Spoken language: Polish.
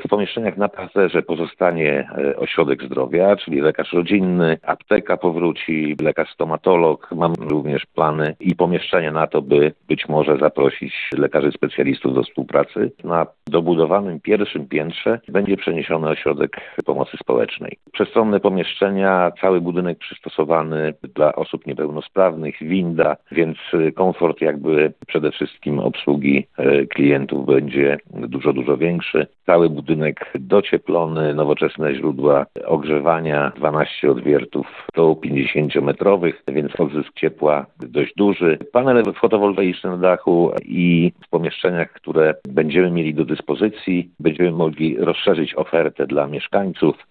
pomieszczeniach na parterze pozostanie ośrodek zdrowia, czyli lekarz rodzinny, apteka powróci, lekarz stomatolog. Mam również plany i pomieszczenia na to, by być może zaprosić lekarzy specjalistów do współpracy. Na dobudowanym pierwszym piętrze będzie przeniesiony ośrodek pomocy społecznej. Przestronne pomieszczenia, cały budynek przystosowany dla osób niepełnosprawnych, winda, więc komfort jakby przede wszystkim obsługi klientów będzie dużo większy. Cały budynek docieplony, nowoczesne źródła ogrzewania, 12 odwiertów do 50-metrowych, więc odzysk ciepła dość duży. Panele fotowoltaiczne na dachu i w pomieszczeniach, które będziemy mieli do dyspozycji, będziemy mogli rozszerzyć ofertę dla mieszkańców.